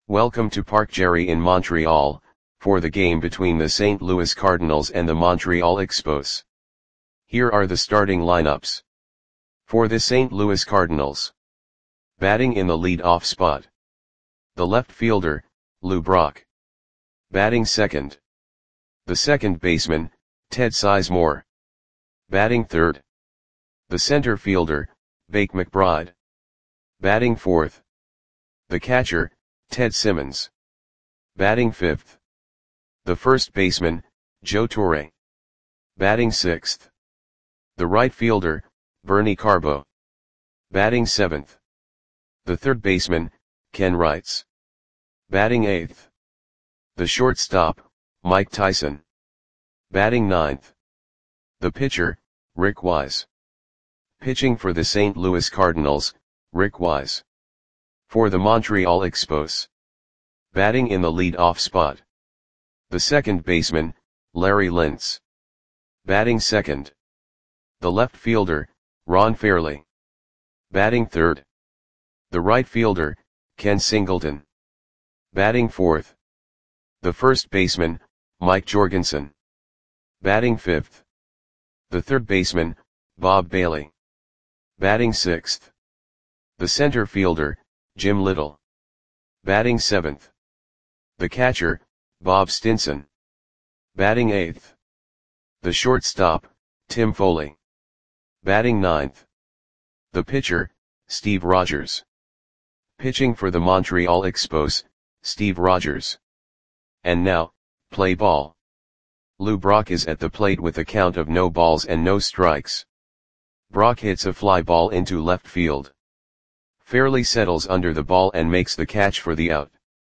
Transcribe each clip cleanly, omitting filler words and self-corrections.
Welcome to Parc Gerry in Montreal, for the game between the St. Louis Cardinals and the Montreal Expos. Here are the starting lineups. For the St. Louis Cardinals. Batting in the lead-off spot. The left fielder, Lou Brock. Batting second. The second baseman, Ted Sizemore. Batting third. The center fielder, Bake McBride. Batting fourth. The catcher, Ted Simmons. Batting fifth. The first baseman, Joe Torre. Batting sixth. The right fielder, Bernie Carbo. Batting seventh. The third baseman, Ken Wrights. Batting eighth. The shortstop, Mike Tyson. Batting ninth. The pitcher, Rick Wise. Pitching for the St. Louis Cardinals, Rick Wise. For the Montreal Expos. Batting in the lead-off spot. The second baseman, Larry Lintz. Batting second. The left fielder, Ron Fairly. Batting third. The right fielder, Ken Singleton. Batting fourth. The first baseman, Mike Jorgensen. Batting fifth. The third baseman, Bob Bailey. Batting sixth. The center fielder, Jim Little. Batting seventh. The catcher, Bob Stinson. Batting eighth. The shortstop, Tim Foley. Batting ninth. The pitcher, Steve Rogers. Pitching for the Montreal Expos, Steve Rogers. And now, play ball. Lou Brock is at the plate with a count of no balls and no strikes. Brock hits a fly ball into left field. Fairly settles under the ball and makes the catch for the out.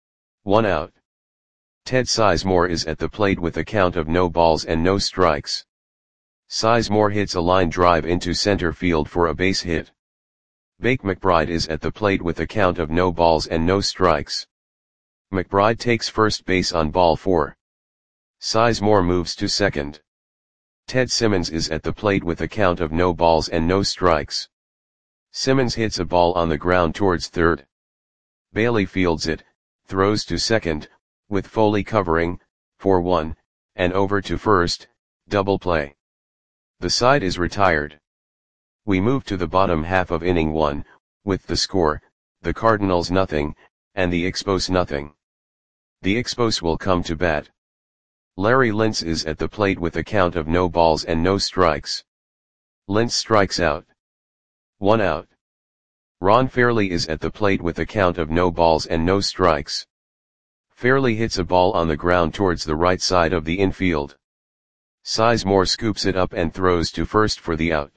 1 out. Ted Sizemore is at the plate with a count of no balls and no strikes. Sizemore hits a line drive into center field for a base hit. Bake McBride is at the plate with a count of no balls and no strikes. McBride takes first base on ball 4. Sizemore moves to second. Ted Simmons is at the plate with a count of no balls and no strikes. Simmons hits a ball on the ground towards third. Bailey fields it, throws to second, with Foley covering, for 1, and over to first, double play. The side is retired. We move to the bottom half of inning 1, with the score, the Cardinals nothing, and the Expos nothing. The Expos will come to bat. Larry Lintz is at the plate with a count of no balls and no strikes. Lintz strikes out. 1 out. Ron Fairly is at the plate with a count of no balls and no strikes. Fairly hits a ball on the ground towards the right side of the infield. Sizemore scoops it up and throws to first for the out.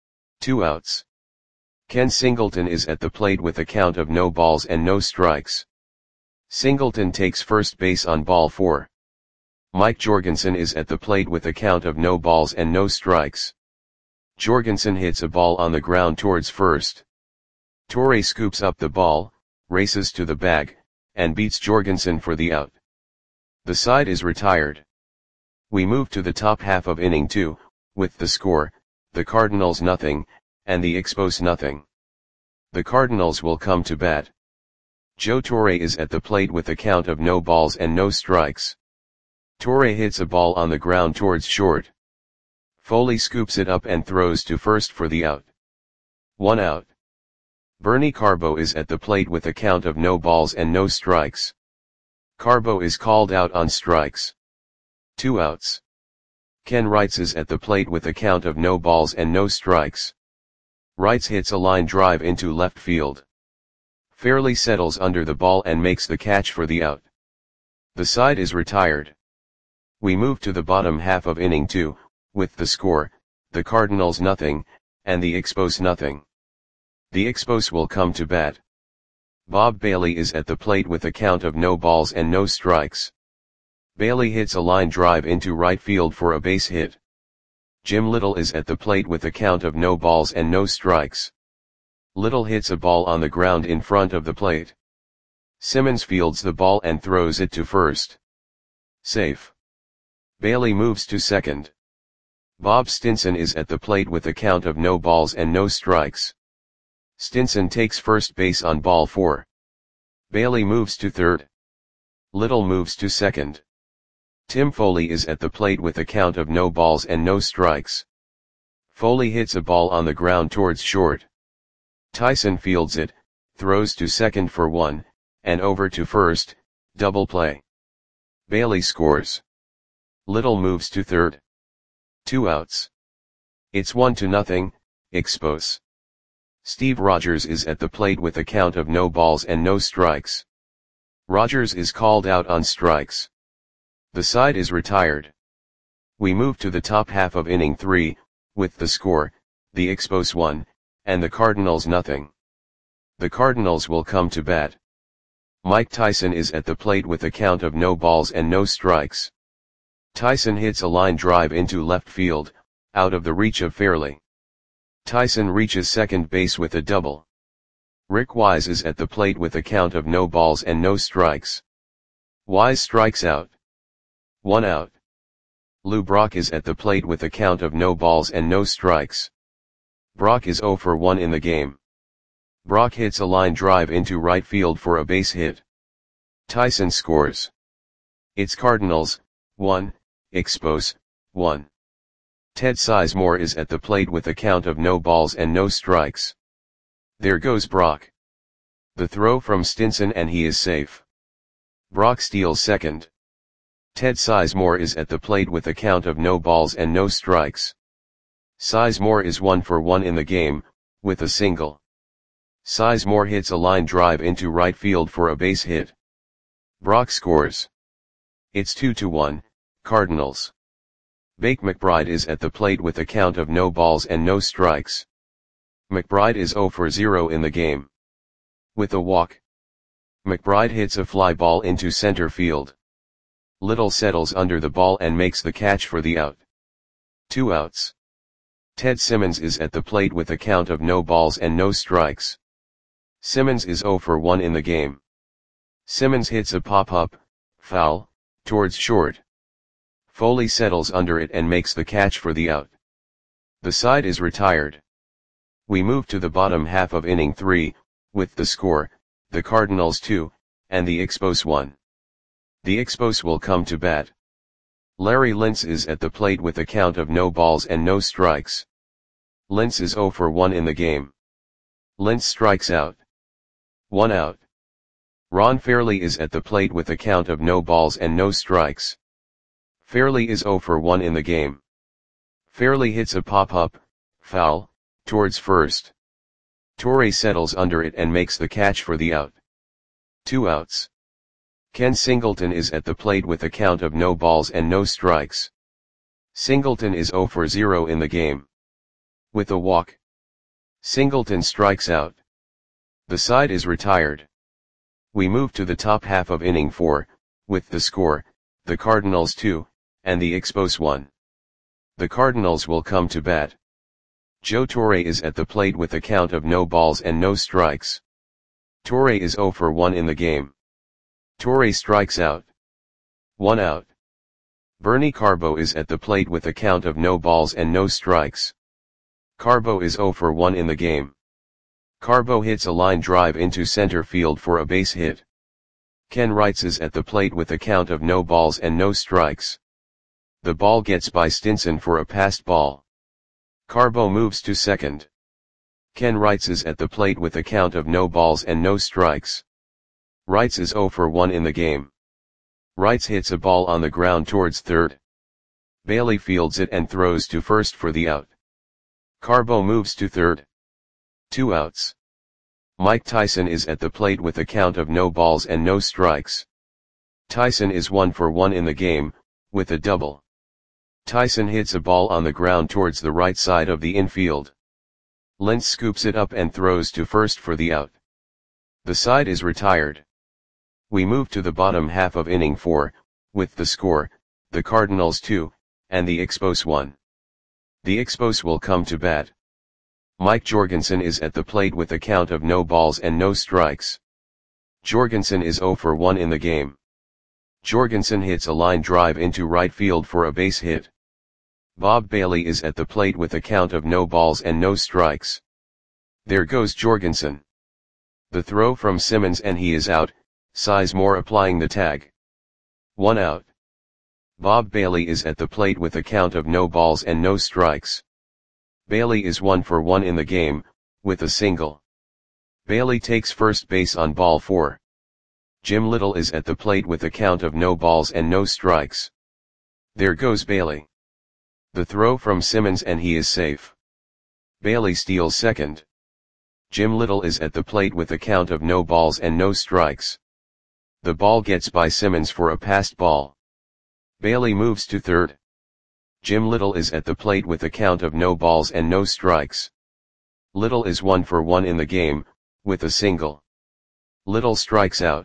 2 outs. Ken Singleton is at the plate with a count of no balls and no strikes. Singleton takes first base on ball 4. Mike Jorgensen is at the plate with a count of no balls and no strikes. Jorgensen hits a ball on the ground towards first. Torre scoops up the ball, races to the bag, and beats Jorgensen for the out. The side is retired. We move to the top half of inning 2, with the score, the Cardinals nothing, and the Expos nothing. The Cardinals will come to bat. Joe Torre is at the plate with a count of no balls and no strikes. Torre hits a ball on the ground towards short. Foley scoops it up and throws to first for the out. 1 out. Bernie Carbo is at the plate with a count of no balls and no strikes. Carbo is called out on strikes. 2 outs. Ken Wrights is at the plate with a count of no balls and no strikes. Wrights hits a line drive into left field. Fairly settles under the ball and makes the catch for the out. The side is retired. We move to the bottom half of inning 2, with the score, the Cardinals nothing, and the Expos nothing. The Expos will come to bat. Bob Bailey is at the plate with a count of no balls and no strikes. Bailey hits a line drive into right field for a base hit. Jim Little is at the plate with a count of no balls and no strikes. Little hits a ball on the ground in front of the plate. Simmons fields the ball and throws it to first. Safe. Bailey moves to second. Bob Stinson is at the plate with a count of no balls and no strikes. Stinson takes first base on ball 4. Bailey moves to third. Little moves to second. Tim Foley is at the plate with a count of no balls and no strikes. Foley hits a ball on the ground towards short. Tyson fields it, throws to second for 1, and over to first, double play. Bailey scores. Little moves to third. 2 outs. It's 1-0, Expos. Steve Rogers is at the plate with a count of no balls and no strikes. Rogers is called out on strikes. The side is retired. We move to the top half of inning 3, with the score, the Expos 1, and the Cardinals 0. The Cardinals will come to bat. Mike Tyson is at the plate with a count of no balls and no strikes. Tyson hits a line drive into left field, out of the reach of Fairley. Tyson reaches second base with a double. Rick Wise is at the plate with a count of no balls and no strikes. Wise strikes out. 1 out. Lou Brock is at the plate with a count of no balls and no strikes. Brock is 0 for 1 in the game. Brock hits a line drive into right field for a base hit. Tyson scores. It's Cardinals 1, Expos 1. Ted Sizemore is at the plate with a count of no balls and no strikes. There goes Brock. The throw from Stinson and he is safe. Brock steals second. Ted Sizemore is at the plate with a count of no balls and no strikes. Sizemore is 1 for 1 in the game, with a single. Sizemore hits a line drive into right field for a base hit. Brock scores. It's 2-1, Cardinals. Bake McBride is at the plate with a count of no balls and no strikes. McBride is 0 for 0 in the game. With a walk. McBride hits a fly ball into center field. Little settles under the ball and makes the catch for the out. 2 outs. Ted Simmons is at the plate with a count of no balls and no strikes. Simmons is 0 for 1 in the game. Simmons hits a pop-up, foul, towards short. Foley settles under it and makes the catch for the out. The side is retired. We move to the bottom half of inning 3, with the score, the Cardinals 2, and the Expos 1. The Expos will come to bat. Larry Lintz is at the plate with a count of no balls and no strikes. Lintz is 0 for 1 in the game. Lintz strikes out. 1 out. Ron Fairley is at the plate with a count of no balls and no strikes. Fairley is 0 for 1 in the game. Fairley hits a pop-up, foul, towards first. Torre settles under it and makes the catch for the out. 2 outs. Ken Singleton is at the plate with a count of no balls and no strikes. Singleton is 0 for 0 in the game. With a walk. Singleton strikes out. The side is retired. We move to the top half of inning 4, with the score, the Cardinals 2, and the Expos 1. The Cardinals will come to bat. Joe Torre is at the plate with a count of no balls and no strikes. Torre is 0 for 1 in the game. Torre strikes out. 1 out. Bernie Carbo is at the plate with a count of no balls and no strikes. Carbo is 0 for 1 in the game. Carbo hits a line drive into center field for a base hit. Ken Wrights is at the plate with a count of no balls and no strikes. The ball gets by Stinson for a passed ball. Carbo moves to second. Ken Wrights is at the plate with a count of no balls and no strikes. Wrights is 0 for 1 in the game. Wrights hits a ball on the ground towards third. Bailey fields it and throws to first for the out. Carbo moves to third. 2 outs. Mike Tyson is at the plate with a count of no balls and no strikes. Tyson is 1 for 1 in the game, with a double. Tyson hits a ball on the ground towards the right side of the infield. Lentz scoops it up and throws to first for the out. The side is retired. We move to the bottom half of inning 4, with the score, the Cardinals 2, and the Expos 1. The Expos will come to bat. Mike Jorgensen is at the plate with a count of no balls and no strikes. Jorgensen is 0 for 1 in the game. Jorgensen hits a line drive into right field for a base hit. Bob Bailey is at the plate with a count of no balls and no strikes. There goes Jorgensen. The throw from Simmons and he is out, Sizemore applying the tag. 1 out. Bob Bailey is at the plate with a count of no balls and no strikes. Bailey is 1 for 1 in the game, with a single. Bailey takes first base on ball 4. Jim Little is at the plate with a count of no balls and no strikes. There goes Bailey. The throw from Simmons and he is safe. Bailey steals second. Jim Little is at the plate with a count of no balls and no strikes. The ball gets by Simmons for a passed ball. Bailey moves to third. Jim Little is at the plate with a count of no balls and no strikes. Little is 1 for 1 in the game, with a single. Little strikes out.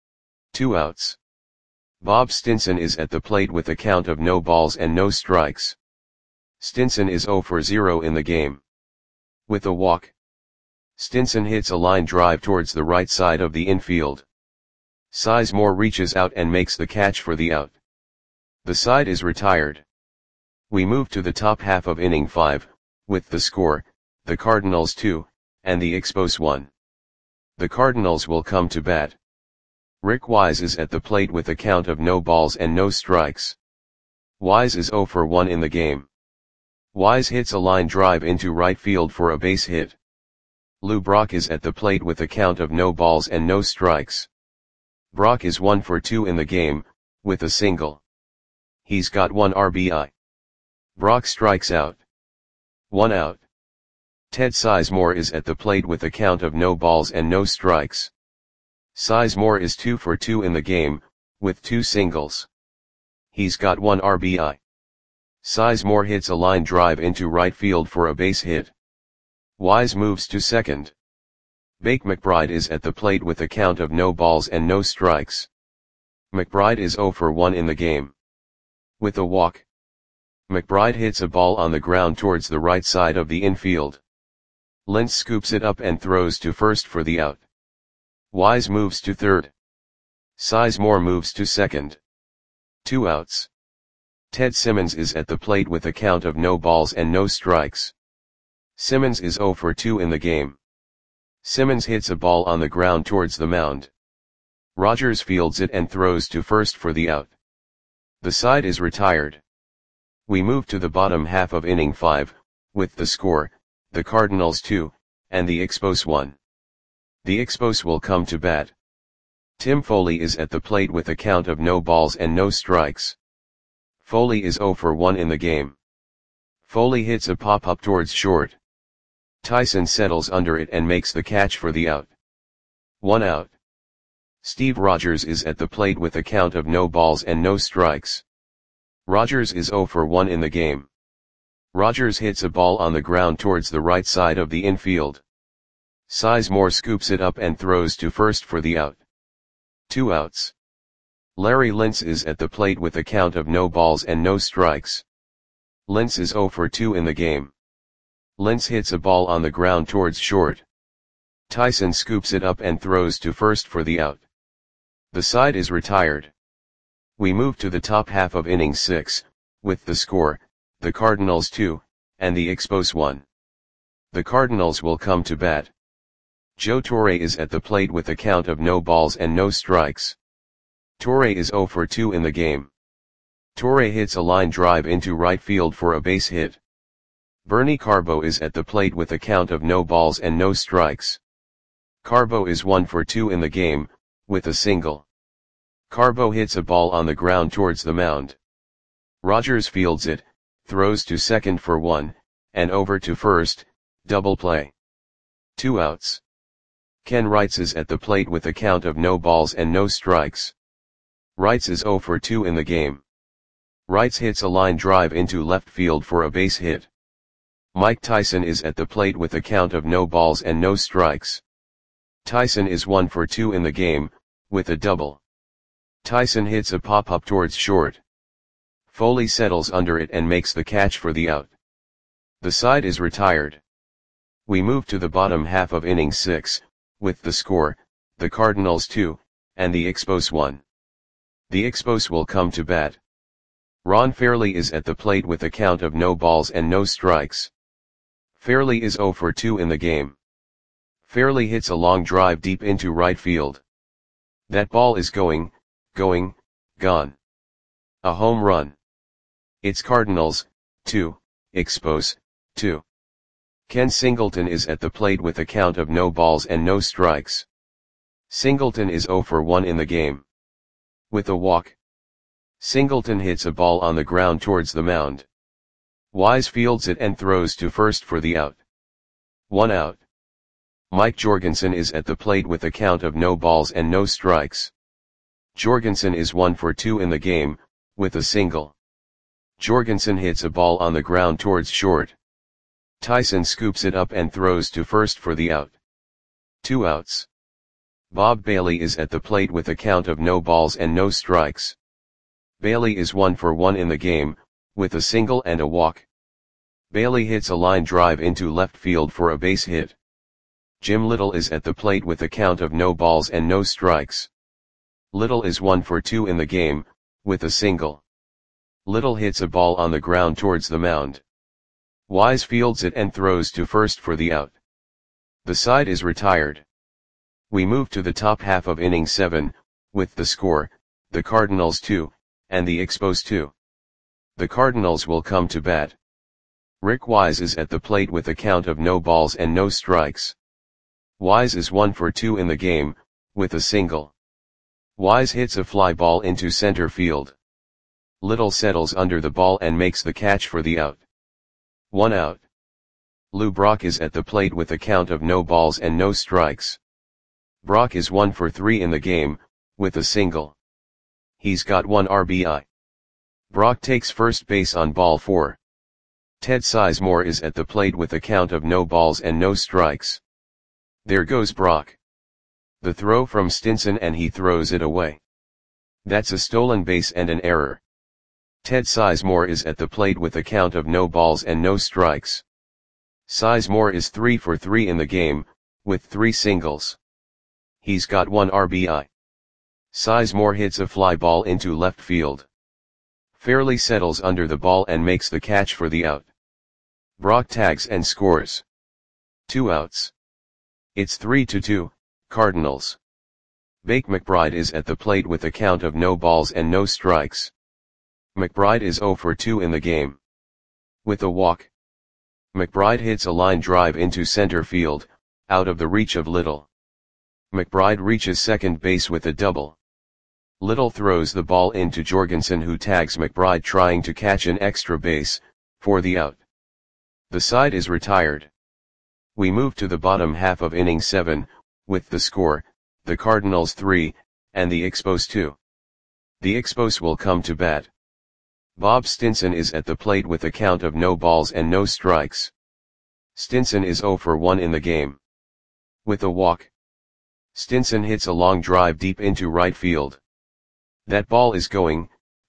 2 outs. Bob Stinson is at the plate with a count of no balls and no strikes. Stinson is 0 for 0 in the game. With a walk. Stinson hits a line drive towards the right side of the infield. Sizemore reaches out and makes the catch for the out. The side is retired. We move to the top half of inning 5, with the score, the Cardinals 2, and the Expos 1. The Cardinals will come to bat. Rick Wise is at the plate with a count of no balls and no strikes. Wise is 0 for 1 in the game. Wise hits a line drive into right field for a base hit. Lou Brock is at the plate with a count of no balls and no strikes. Brock is 1 for 2 in the game, with a single. He's got 1 RBI. Brock strikes out. 1 out. Ted Sizemore is at the plate with a count of no balls and no strikes. Sizemore is 2 for 2 in the game, with 2 singles. He's got 1 RBI. Sizemore hits a line drive into right field for a base hit. Wise moves to second. Bake McBride is at the plate with a count of no balls and no strikes. McBride is 0 for 1 in the game. With a walk. McBride hits a ball on the ground towards the right side of the infield. Lentz scoops it up and throws to first for the out. Wise moves to third. Sizemore moves to second. 2 outs. Ted Simmons is at the plate with a count of no balls and no strikes. Simmons is 0 for 2 in the game. Simmons hits a ball on the ground towards the mound. Rogers fields it and throws to first for the out. The side is retired. We move to the bottom half of inning 5, with the score, the Cardinals 2, and the Expos 1. The Expos will come to bat. Tim Foley is at the plate with a count of no balls and no strikes. Foley is 0 for 1 in the game. Foley hits a pop-up towards short. Tyson settles under it and makes the catch for the out. 1 out. Steve Rogers is at the plate with a count of no balls and no strikes. Rogers is 0 for 1 in the game. Rogers hits a ball on the ground towards the right side of the infield. Sizemore scoops it up and throws to first for the out. 2 outs. Larry Lentz is at the plate with a count of no balls and no strikes. Lentz is 0 for 2 in the game. Lentz hits a ball on the ground towards short. Tyson scoops it up and throws to first for the out. The side is retired. We move to the top half of inning 6, with the score, the Cardinals 2, and the Expos 1. The Cardinals will come to bat. Joe Torre is at the plate with a count of no balls and no strikes. Torre is 0 for 2 in the game. Torre hits a line drive into right field for a base hit. Bernie Carbo is at the plate with a count of no balls and no strikes. Carbo is 1 for 2 in the game, with a single. Carbo hits a ball on the ground towards the mound. Rogers fields it, throws to second for 1, and over to first, double play. 2 outs. Ken Wrights is at the plate with a count of no balls and no strikes. Wrights is 0 for 2 in the game. Wrights hits a line drive into left field for a base hit. Mike Tyson is at the plate with a count of no balls and no strikes. Tyson is 1 for 2 in the game, with a double. Tyson hits a pop-up towards short. Foley settles under it and makes the catch for the out. The side is retired. We move to the bottom half of inning 6, with the score, the Cardinals 2, and the Expos 1. The Expos will come to bat. Ron Fairley is at the plate with a count of no balls and no strikes. Fairley is 0 for 2 in the game. Fairley hits a long drive deep into right field. That ball is going, gone. A home run. It's Cardinals, 2, Expos, 2. Ken Singleton is at the plate with a count of no balls and no strikes. Singleton is 0 for 1 in the game. With a walk. Singleton hits a ball on the ground towards the mound. Wise fields it and throws to first for the out. 1 out. Mike Jorgensen is at the plate with a count of no balls and no strikes. Jorgensen is 1 for 2 in the game, with a single. Jorgensen hits a ball on the ground towards short. Tyson scoops it up and throws to first for the out. 2 outs. Bob Bailey is at the plate with a count of no balls and no strikes. Bailey is 1 for 1 in the game, with a single and a walk. Bailey hits a line drive into left field for a base hit. Jim Little is at the plate with a count of no balls and no strikes. Little is 1 for 2 in the game, with a single. Little hits a ball on the ground towards the mound. Wise fields it and throws to first for the out. The side is retired. We move to the top half of inning 7, with the score, the Cardinals 2, and the Expos 2. The Cardinals will come to bat. Rick Wise is at the plate with a count of no balls and no strikes. Wise is 1 for 2 in the game, with a single. Wise hits a fly ball into center field. Little settles under the ball and makes the catch for the out. 1 out. Lou Brock is at the plate with a count of no balls and no strikes. Brock is 1 for 3 in the game, with a single. He's got 1 RBI. Brock takes first base on ball 4. Ted Sizemore is at the plate with a count of no balls and no strikes. There goes Brock. The throw from Stinson and he throws it away. That's a stolen base and an error. Ted Sizemore is at the plate with a count of no balls and no strikes. Sizemore is 3 for 3 in the game, with 3 singles. He's got 1 RBI. Sizemore hits a fly ball into left field. Fairly settles under the ball and makes the catch for the out. Brock tags and scores. 2 outs. It's 3-2, Cardinals. Bake McBride is at the plate with a count of no balls and no strikes. McBride is 0 for 2 in the game. With a walk. McBride hits a line drive into center field, out of the reach of Little. McBride reaches second base with a double. Little throws the ball into Jorgensen, who tags McBride trying to catch an extra base, for the out. The side is retired. We move to the bottom half of inning 7, with the score, the Cardinals 3, and the Expos 2. The Expos will come to bat. Bob Stinson is at the plate with a count of no balls and no strikes. Stinson is 0 for 1 in the game. With a walk. Stinson hits a long drive deep into right field. That ball is going,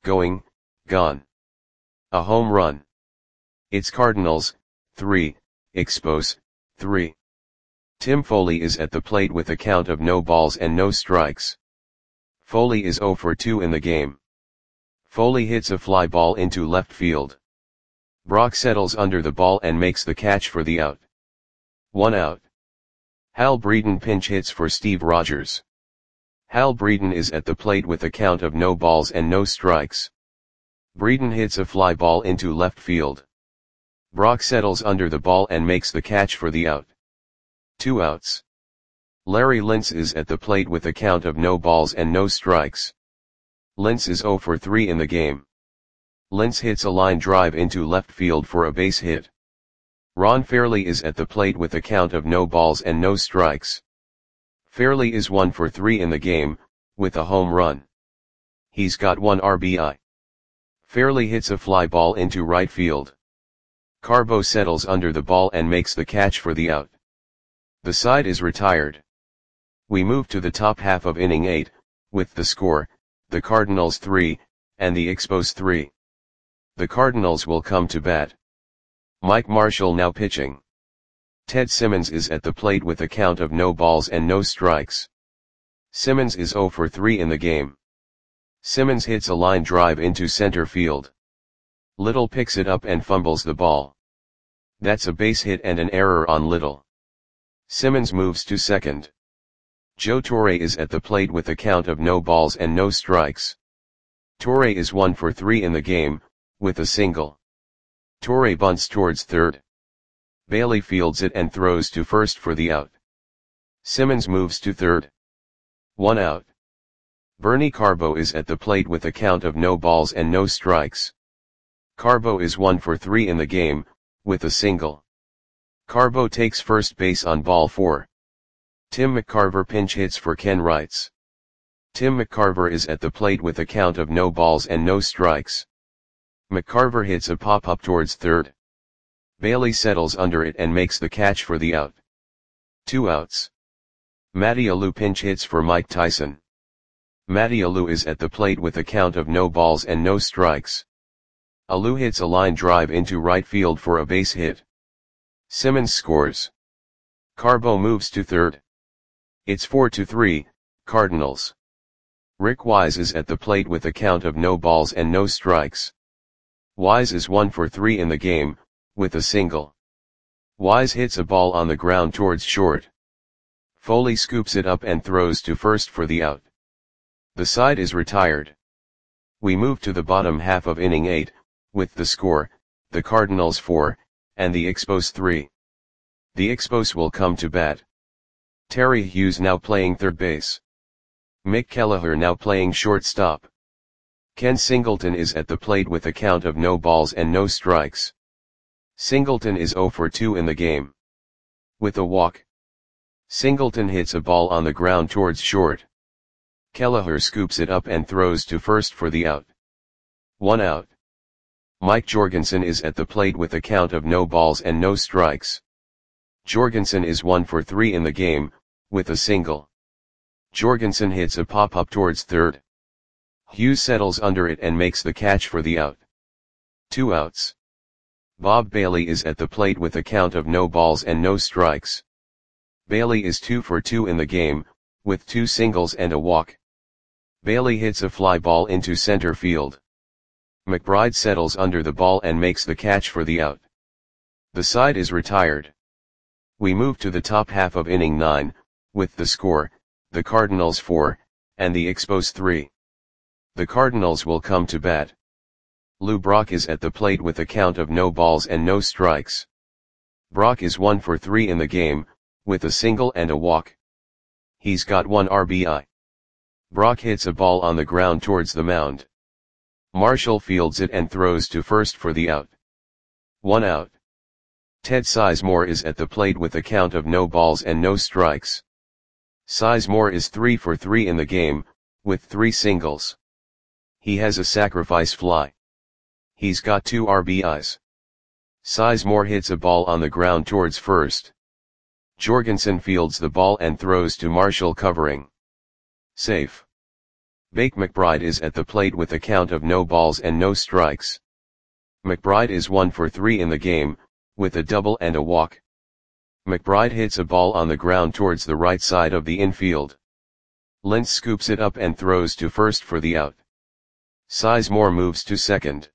gone. A home run. It's Cardinals, 3, Expos, 3. Tim Foley is at the plate with a count of no balls and no strikes. Foley is 0 for 2 in the game. Foley hits a fly ball into left field. Brock settles under the ball and makes the catch for the out. 1 out. Hal Breeden pinch hits for Steve Rogers. Hal Breeden is at the plate with a count of no balls and no strikes. Breeden hits a fly ball into left field. Brock settles under the ball and makes the catch for the out. 2 outs. Larry Lintz is at the plate with a count of no balls and no strikes. Lintz is 0 for 3 in the game. Lintz hits a line drive into left field for a base hit. Ron Fairley is at the plate with a count of no balls and no strikes. Fairley is 1 for 3 in the game, with a home run. He's got 1 RBI. Fairley hits a fly ball into right field. Carbo settles under the ball and makes the catch for the out. The side is retired. We move to the top half of inning 8, with the score, the Cardinals 3, and the Expos 3. The Cardinals will come to bat. Mike Marshall now pitching. Ted Simmons is at the plate with a count of no balls and no strikes. Simmons is 0 for 3 in the game. Simmons hits a line drive into center field. Little picks it up and fumbles the ball. That's a base hit and an error on Little. Simmons moves to second. Joe Torre is at the plate with a count of no balls and no strikes. Torre is 1 for 3 in the game, with a single. Torre bunts towards third. Bailey fields it and throws to first for the out. Simmons moves to third. 1 out. Bernie Carbo is at the plate with a count of no balls and no strikes. Carbo is 1 for 3 in the game, with a single. Carbo takes first base on ball 4. Tim McCarver pinch hits for Ken Wrights. Tim McCarver is at the plate with a count of no balls and no strikes. McCarver hits a pop-up towards third. Bailey settles under it and makes the catch for the out. 2 outs. Matty Alou pinch hits for Mike Tyson. Matty Alou is at the plate with a count of no balls and no strikes. Alou hits a line drive into right field for a base hit. Simmons scores. Carbo moves to third. It's 4-3, Cardinals. Rick Wise is at the plate with a count of no balls and no strikes. Wise is 1 for 3 in the game, with a single. Wise hits a ball on the ground towards short. Foley scoops it up and throws to first for the out. The side is retired. We move to the bottom half of inning 8, with the score, the Cardinals 4, and the Expos 3. The Expos will come to bat. Terry Hughes now playing third base. Mick Kelleher now playing shortstop. Ken Singleton is at the plate with a count of no balls and no strikes. Singleton is 0 for 2 in the game. With a walk. Singleton hits a ball on the ground towards short. Kelleher scoops it up and throws to first for the out. 1 out. Mike Jorgensen is at the plate with a count of no balls and no strikes. Jorgensen is 1 for 3 in the game, with a single. Jorgensen hits a pop-up towards third. Hughes settles under it and makes the catch for the out. 2 outs. Bob Bailey is at the plate with a count of no balls and no strikes. Bailey is 2 for 2 in the game, with 2 singles and a walk. Bailey hits a fly ball into center field. McBride settles under the ball and makes the catch for the out. The side is retired. We move to the top half of inning 9, with the score, the Cardinals 4, and the Expos 3. The Cardinals will come to bat. Lou Brock is at the plate with a count of no balls and no strikes. Brock is 1 for 3 in the game, with a single and a walk. He's got 1 RBI. Brock hits a ball on the ground towards the mound. Marshall fields it and throws to first for the out. 1 out. Ted Sizemore is at the plate with a count of no balls and no strikes. Sizemore is 3 for 3 in the game, with 3 singles. He has a sacrifice fly. He's got 2 RBIs. Sizemore hits a ball on the ground towards first. Jorgensen fields the ball and throws to Marshall covering. Safe. Bake McBride is at the plate with a count of no balls and no strikes. McBride is 1 for 3 in the game, with a double and a walk. McBride hits a ball on the ground towards the right side of the infield. Lentz scoops it up and throws to first for the out. Sizemore moves to second.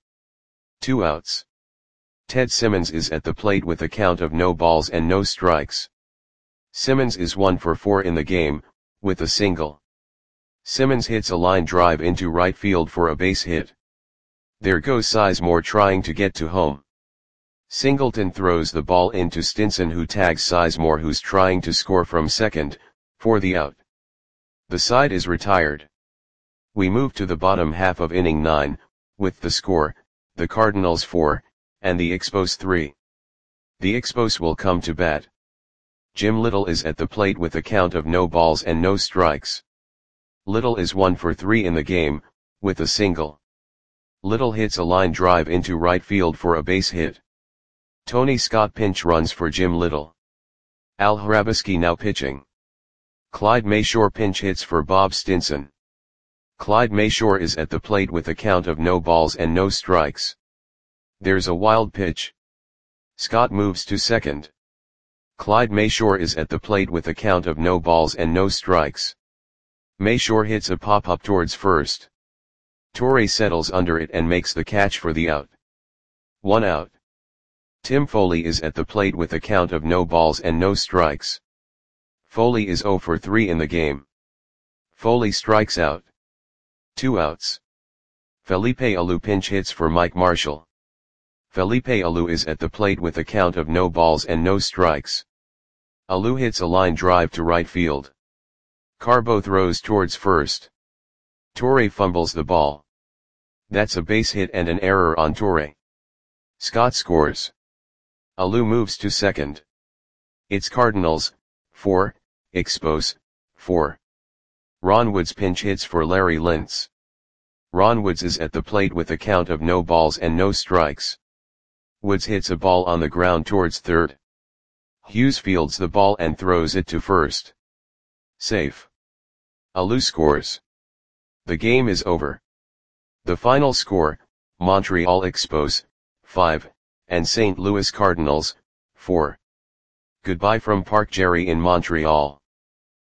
2 outs. Ted Simmons is at the plate with a count of no balls and no strikes. Simmons is 1 for 4 in the game, with a single. Simmons hits a line drive into right field for a base hit. There goes Sizemore trying to get to home. Singleton throws the ball into Stinson, who tags Sizemore, who's trying to score from second, for the out. The side is retired. We move to the bottom half of inning 9, with the score, the Cardinals 4, and the Expos 3. The Expos will come to bat. Jim Little is at the plate with a count of no balls and no strikes. Little is 1 for 3 in the game, with a single. Little hits a line drive into right field for a base hit. Tony Scott pinch runs for Jim Little. Al Hrabosky now pitching. Clyde Mayshore pinch hits for Bob Stinson. Clyde Mayshore is at the plate with a count of no balls and no strikes. There's a wild pitch. Scott moves to second. Clyde Mayshore is at the plate with a count of no balls and no strikes. Mayshore hits a pop-up towards first. Torre settles under it and makes the catch for the out. 1 out. Tim Foley is at the plate with a count of no balls and no strikes. Foley is 0 for 3 in the game. Foley strikes out. 2 outs. Felipe Alou pinch hits for Mike Marshall. Felipe Alou is at the plate with a count of no balls and no strikes. Alou hits a line drive to right field. Carbo throws towards first. Torre fumbles the ball. That's a base hit and an error on Torre. Scott scores. Alou moves to second. It's Cardinals, 4, Expos, 4. Ron Woods pinch hits for Larry Lintz. Ron Woods is at the plate with a count of no balls and no strikes. Woods hits a ball on the ground towards third. Hughes fields the ball and throws it to first. Safe. Alou scores. The game is over. The final score, Montreal Expos, 5, and St. Louis Cardinals, 4. Goodbye from Park Jerry in Montreal.